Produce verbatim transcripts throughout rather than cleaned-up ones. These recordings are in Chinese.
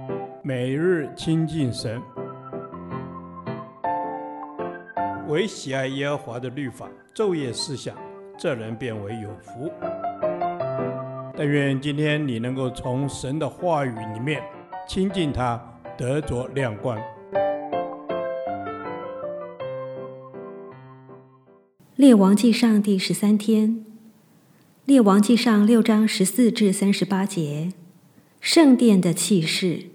每日亲近神，唯喜爱耶和华的律法，昼夜思想，这人变为有福。但愿今天你能够从神的话语里面亲近他，得着亮光。 列王纪上第十三天，列王纪上六章十四至三十八节，圣殿的器式。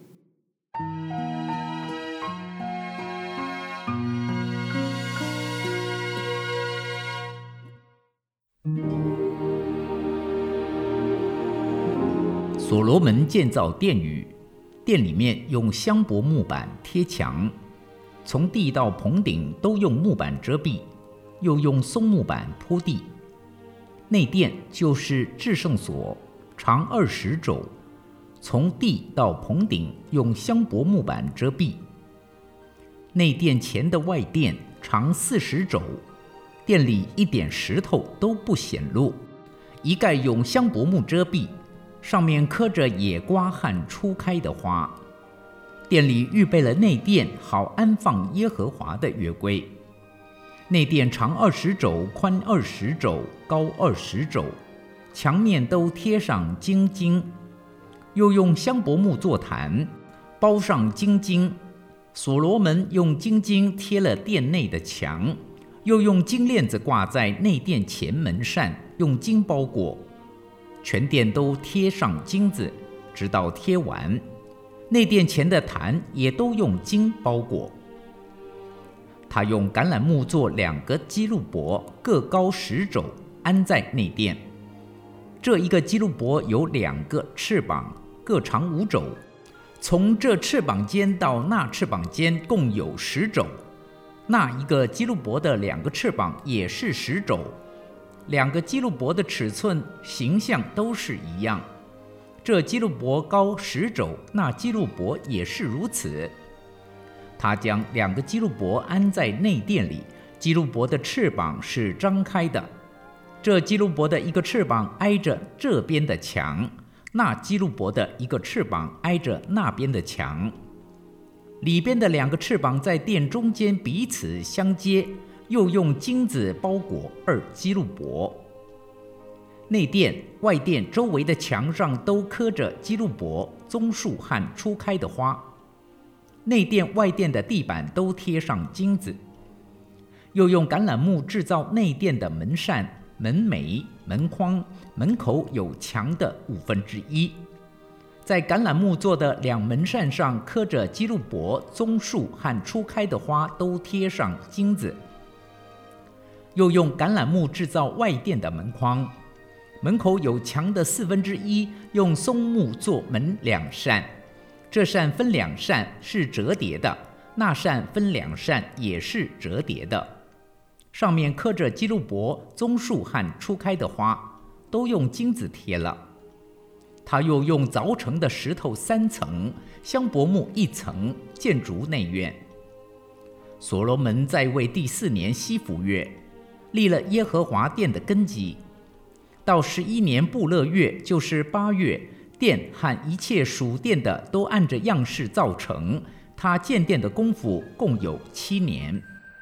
所罗门建造殿宇，殿里面用香柏木板贴墙，从地到棚顶都用木板遮蔽，又用松木板铺地。内殿就是至圣所，长二十肘，从地到棚顶用香柏木板遮蔽。内殿前的外殿长四十肘，殿里一点石头都不显露，一概用香柏木遮蔽，上面刻着野瓜和初开的花。殿里预备了内殿，好安放耶和华的约柜。内殿长二十肘，宽二十肘，高二十肘，墙面都贴上金经，又用香柏木做坛，包上金经。所罗门用金经贴了殿内的墙，又用金链子挂在内殿前门扇，用金包裹。全殿都贴上金子，直到贴完。内殿前的坛也都用金包裹。他用橄榄木做两个基路伯，各高十肘，安在内殿。这一个基路伯有两个翅膀，各长五肘，从这翅膀尖到那翅膀尖共有十肘。那一个基路伯的两个翅膀也是十肘。两个基路伯的尺寸形象都是一样，这基路伯高十肘，那基路伯也是如此。他将两个基路伯安在内殿里，基路伯的翅膀是张开的，这基路伯的一个翅膀挨着这边的墙，那基路伯的一个翅膀挨着那边的墙。里边的两个翅膀在殿中间彼此相接，又用金子包裹二基路伯。内殿、外殿周围的墙上都刻着基路伯、棕树和初开的花。内殿、外殿的地板都贴上金子，又用橄榄木制造内殿的门扇、门楣、门框，门口有墙的五分之一。在橄榄木做的两门扇上刻着基路伯、棕树和初开的花，都贴上金子。又用橄榄木制造外殿的门框，门口有墙的四分之一，用松木做门两扇。这扇分两扇是折叠的，那扇分两扇也是折叠的，上面刻着基路伯、棕树和初开的花，都用金子贴了。他又用凿成的石头三层，香柏木一层，建筑内院。所罗门在位第四年西弗月，立了耶和华殿的根基。到十一年布勒月，就是八月，殿和一切属殿的都按着样式造成。他建殿的功夫共有七年。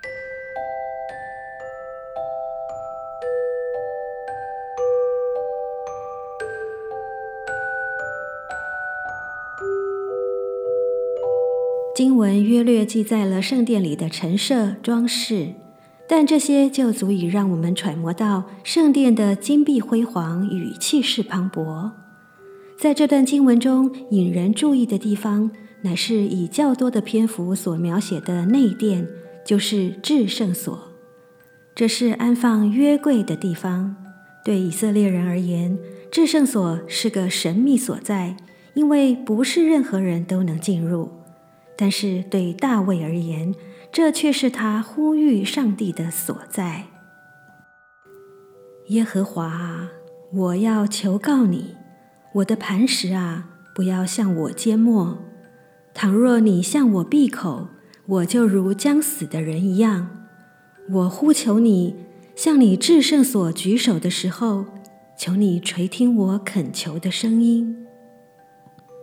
经文约略记载了圣殿里的陈设装饰，但这些就足以让我们揣摩到圣殿的金碧辉煌与气势磅礴。在这段经文中引人注意的地方，乃是以较多的篇幅所描写的内殿，就是至圣所。这是安放约柜的地方。对以色列人而言，至圣所是个神秘所在，因为不是任何人都能进入。但是对大卫而言，这却是他呼吁上帝的所在。耶和华啊，我要求告你，我的磐石啊，不要向我缄默。倘若你向我闭口，我就如将死的人一样。我呼求你，向你至圣所举手的时候，求你垂听我恳求的声音。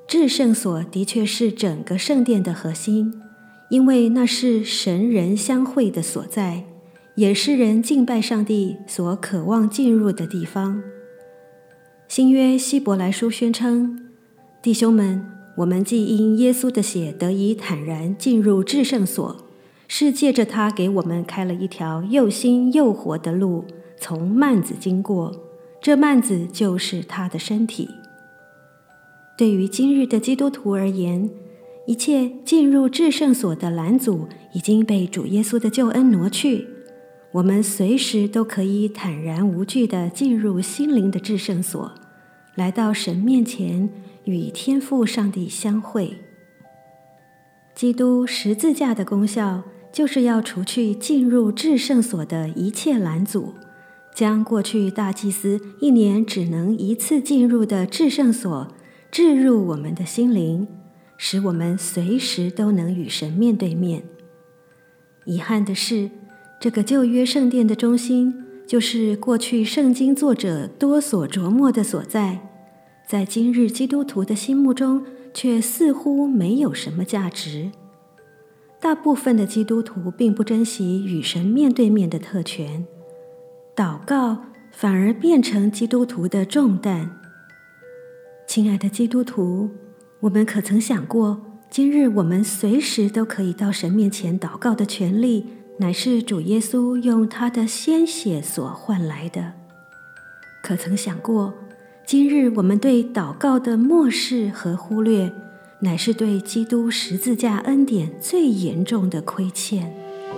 至圣所的确是整个圣殿的核心，因为那是神人相会的所在，也是人敬拜上帝所渴望进入的地方。新约希伯来书宣称，弟兄们，我们既因耶稣的血得以坦然进入至圣所，是借着他给我们开了一条又新又活的路，从幔子经过，这幔子就是他的身体。对于今日的基督徒而言，一切进入至圣所的拦阻已经被主耶稣的救恩挪去，我们随时都可以坦然无惧地进入心灵的至圣所，来到神面前与天父上帝相会。基督十字架的功效就是要除去进入至圣所的一切拦阻，将过去大祭司一年只能一次进入的至圣所置入我们的心灵，使我们随时都能与神面对面。遗憾的是，这个旧约圣殿的中心，就是过去圣经作者多所琢磨的所在，在今日基督徒的心目中却似乎没有什么价值。大部分的基督徒并不珍惜与神面对面的特权，祷告反而变成基督徒的重担。亲爱的基督徒，我们可曾想过，今日我们随时都可以到神面前祷告的权利，乃是主耶稣用他的鲜血所换来的？可曾想过，今日我们对祷告的漠视和忽略，乃是对基督十字架恩典最严重的亏欠？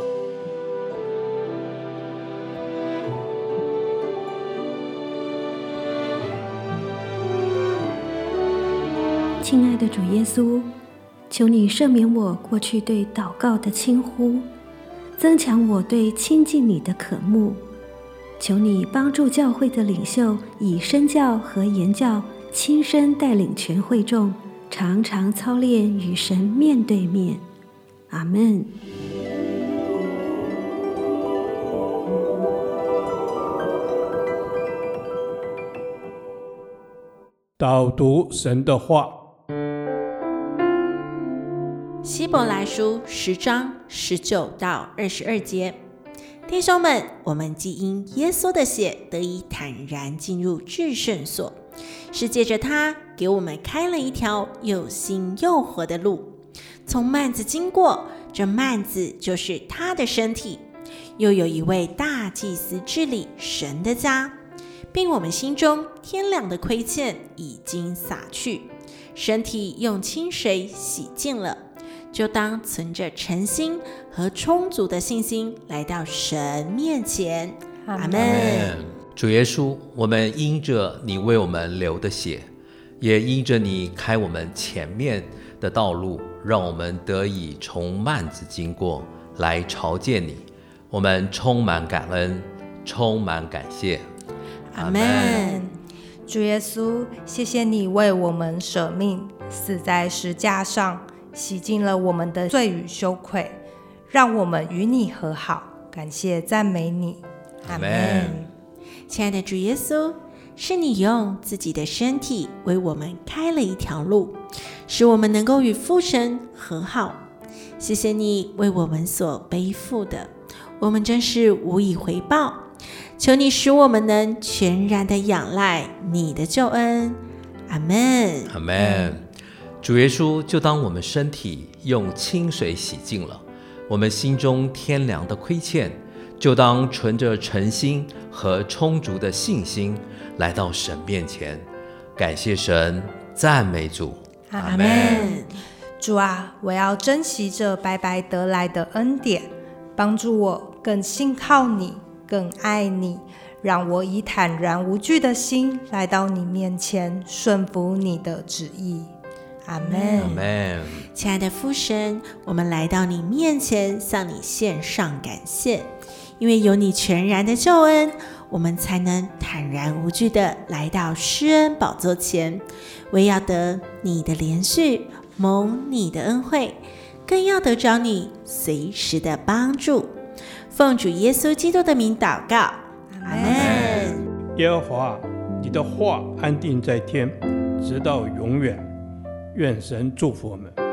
亲爱的主耶稣，求你赦免我过去对祷告的轻忽，增强我对亲近你的渴慕。求你帮助教会的领袖以身教和言教亲身带领全会众，常常操练与神面对面。阿们。 导读神的话。 希伯来书十章十九到二十二节，弟兄们，我们既因耶稣的血得以坦然进入至圣所，是借着他给我们开了一条又新又活的路，从幔子经过，这幔子就是他的身体。又有一位大祭司治理神的家，并我们心中天良的亏欠已经洒去，身体用清水洗净了，就当存着诚心和充足的信心来到神面前。阿们。 主耶稣，我们因着你为我们流的血，也因着你开我们前面的道路，让我们得以从幔子经过来朝见你，我们充满感恩，充满感谢。 阿们。 主耶稣，谢谢你为我们舍命，死在十架上，洗净了我们的罪与羞愧，让我们与你和好。感谢赞美你。 阿们。 亲爱的主耶稣，是你用自己的身体为我们开了一条路，使我们能够与父神和好。谢谢你为我们所背负的，我们真是无以回报。求你使我们能全然的仰赖你的救恩。阿们。 阿们。主耶稣，就当我们身体用清水洗净了，我们心中天良的亏欠，就当存着诚心和充足的信心来到神面前。感谢神，赞美主。 阿们。 主啊，我要珍惜这白白得来的恩典，帮助我更信靠你，更爱你，让我以坦然无惧的心来到你面前，顺服你的旨意。阿们。 亲爱的父神，我们来到你面前，向你献上感谢，因为有你全然的救恩，我们才能坦然无惧的来到施恩宝座前，为要得你的怜恤，蒙你的恩惠，更要得着你随时的帮助。奉主耶稣基督的名祷告。阿们。 耶和华，你的话安定在天，直到永远。 愿神祝福我们。